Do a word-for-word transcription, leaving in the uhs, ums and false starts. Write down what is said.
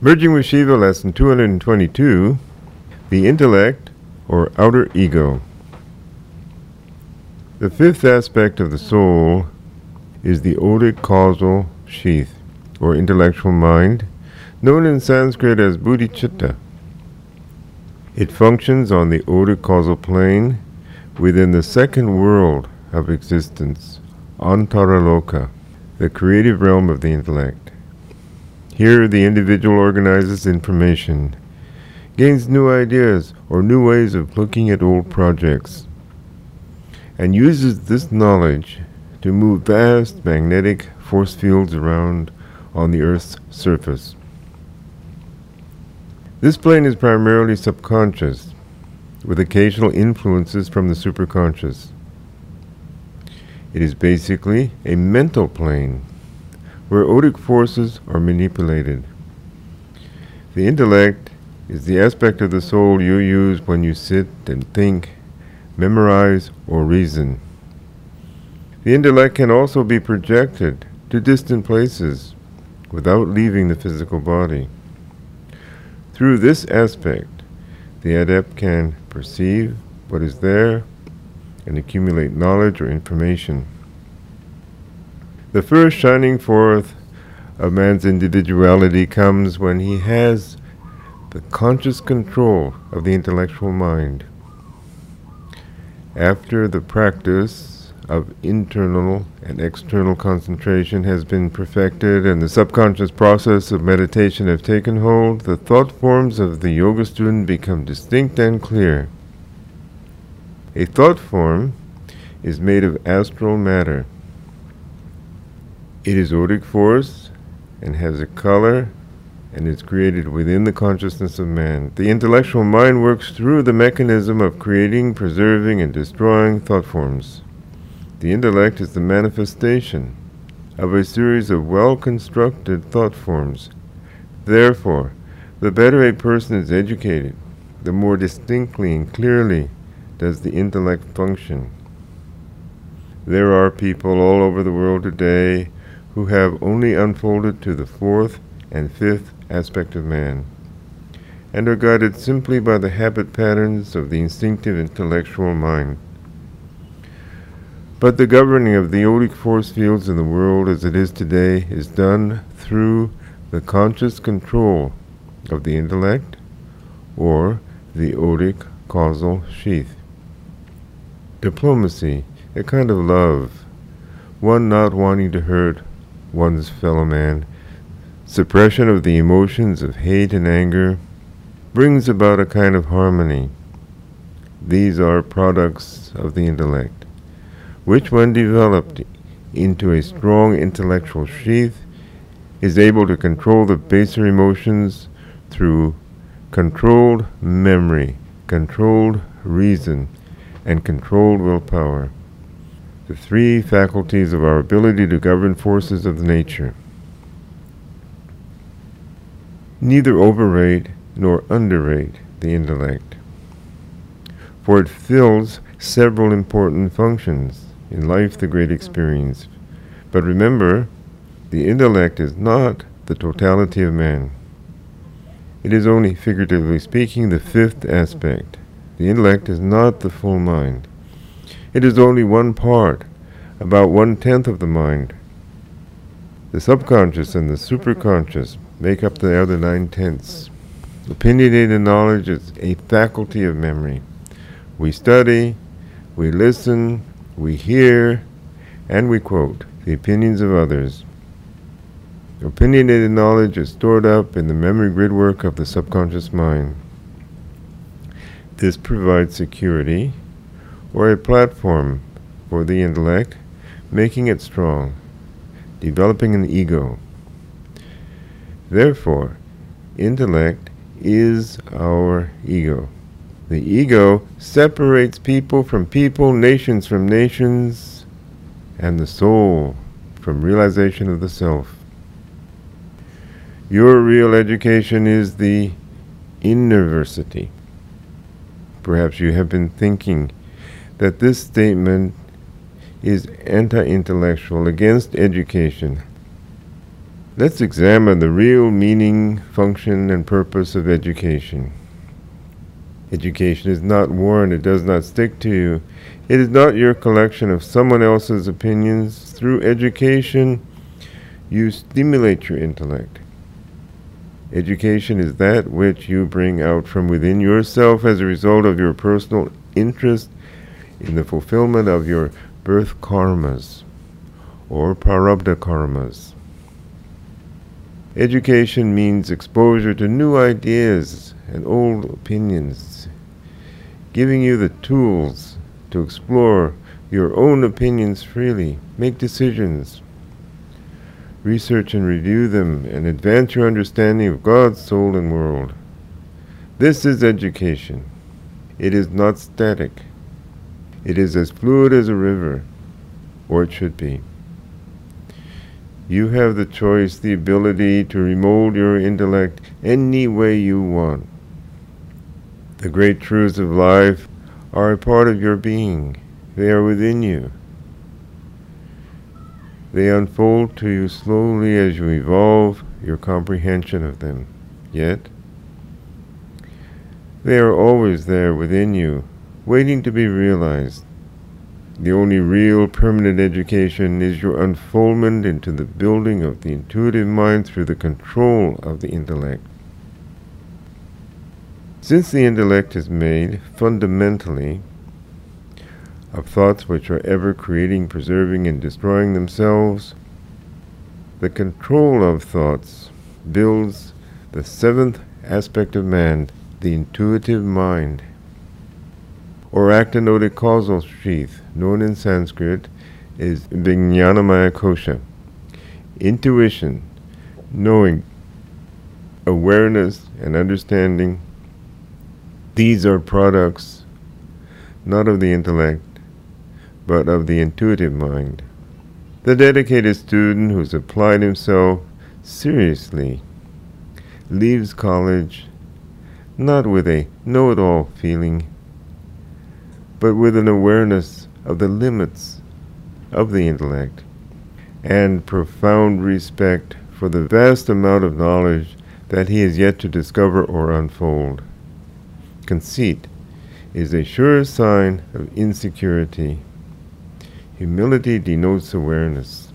Merging with Shiva, lesson two hundred twenty-two, the intellect or outer ego. The fifth aspect of the soul is the odic causal sheath, or intellectual mind, known in Sanskrit as bodhicitta. It functions on the odic causal plane within the second world of existence, Antaraloka, the creative realm of the intellect. Here the individual organizes information, gains new ideas or new ways of looking at old projects, and uses this knowledge to move vast magnetic force fields around on the Earth's surface. This plane is primarily subconscious, with occasional influences from the superconscious. It is basically a mental plane, where odic forces are manipulated. The intellect is the aspect of the soul you use when you sit and think, memorize, or reason. The intellect can also be projected to distant places without leaving the physical body. Through this aspect, the adept can perceive what is there and accumulate knowledge or information. The first shining forth of man's individuality comes when he has the conscious control of the intellectual mind. After the practice of internal and external concentration has been perfected and the subconscious process of meditation have taken hold, the thought forms of the yoga student become distinct and clear. A thought form is made of astral matter. It is odic force and has a color and is created within the consciousness of man. The intellectual mind works through the mechanism of creating, preserving, and destroying thought forms. The intellect is the manifestation of a series of well-constructed thought forms. Therefore, the better a person is educated, the more distinctly and clearly does the intellect function. There are people all over the world today who have only unfolded to the fourth and fifth aspect of man, and are guided simply by the habit patterns of the instinctive intellectual mind. But the governing of the odic force fields in the world as it is today is done through the conscious control of the intellect, or the odic causal sheath. Diplomacy, a kind of love, one not wanting to hurt one's fellow man, suppression of the emotions of hate and anger, brings about a kind of harmony. These are products of the intellect, which when developed into a strong intellectual sheath, is able to control the baser emotions through controlled memory, controlled reason, and controlled willpower, the three faculties of our ability to govern forces of nature. Neither overrate nor underrate the intellect, for it fills several important functions in life, the great experience. But remember, the intellect is not the totality of man. It is only, figuratively speaking, the fifth aspect. The intellect is not the full mind. It is only one part, about one-tenth of the mind. The subconscious and the superconscious make up the other nine-tenths. Opinionated knowledge is a faculty of memory. We study, we listen, we hear, and we quote the opinions of others. Opinionated knowledge is stored up in the memory gridwork of the subconscious mind. This provides security, or a platform for the intellect, making it strong, developing an ego. Therefore, intellect is our ego. The ego separates people from people, nations from nations, and the soul from realization of the self. Your real education is the innerversity. Perhaps you have been thinking that this statement is anti-intellectual, against education. Let's examine the real meaning, function, and purpose of education. Education is not worn, it does not stick to you. It is not your collection of someone else's opinions. Through education, you stimulate your intellect. Education is that which you bring out from within yourself as a result of your personal interest in the fulfillment of your birth karmas, or prarabdha karmas. Education means exposure to new ideas and old opinions, giving you the tools to explore your own opinions freely, make decisions, research and review them, and advance your understanding of God's soul and world. This is education. It is not static. It is as fluid as a river, or it should be. You have the choice, the ability to remold your intellect any way you want. The great truths of life are a part of your being. They are within you. They unfold to you slowly as you evolve your comprehension of them. Yet, they are always there within you, waiting to be realized. The only real permanent education is your unfoldment into the building of the intuitive mind through the control of the intellect. Since the intellect is made fundamentally of thoughts which are ever creating, preserving, and destroying themselves, the control of thoughts builds the seventh aspect of man, the intuitive mind, or actinotic causal sheath, known in Sanskrit as Vijnanamaya Kosha. Intuition, knowing, awareness, and understanding, these are products not of the intellect, but of the intuitive mind. The dedicated student who's applied himself seriously leaves college not with a know-it-all feeling, but with an awareness of the limits of the intellect and profound respect for the vast amount of knowledge that he is yet to discover or unfold. Conceit is a sure sign of insecurity. Humility denotes awareness.